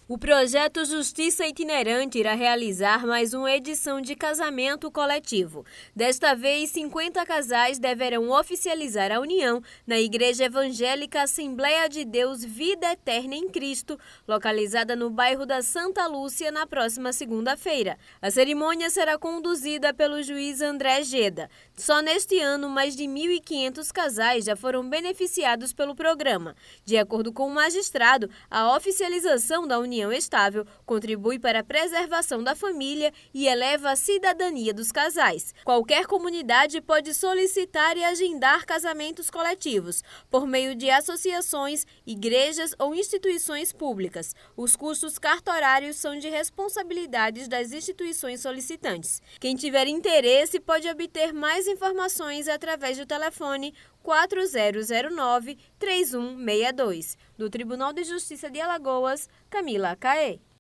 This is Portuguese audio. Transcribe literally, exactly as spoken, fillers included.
O projeto Justiça Itinerante irá realizar mais uma edição de casamento coletivo. Desta vez, cinquenta casais deverão oficializar a união na Igreja Evangélica Assembleia de Deus Vida Eterna em Cristo, localizada no bairro da Santa Lúcia, na próxima segunda-feira. A cerimônia será conduzida pelo juiz André Geda. Só neste ano, mais de mil e quinhentos casais já foram beneficiados pelo programa. De acordo com o magistrado, a oficialização da união estável contribui para a preservação da família e eleva a cidadania dos casais. Qualquer comunidade pode solicitar e agendar casamentos coletivos por meio de associações, igrejas ou instituições públicas. Os custos cartorários são de responsabilidade das instituições solicitantes. Quem tiver interesse pode obter mais informações através do telefone quatro zero zero nove, três um seis dois. Do Tribunal de Justiça de Alagoas, Camila Caê.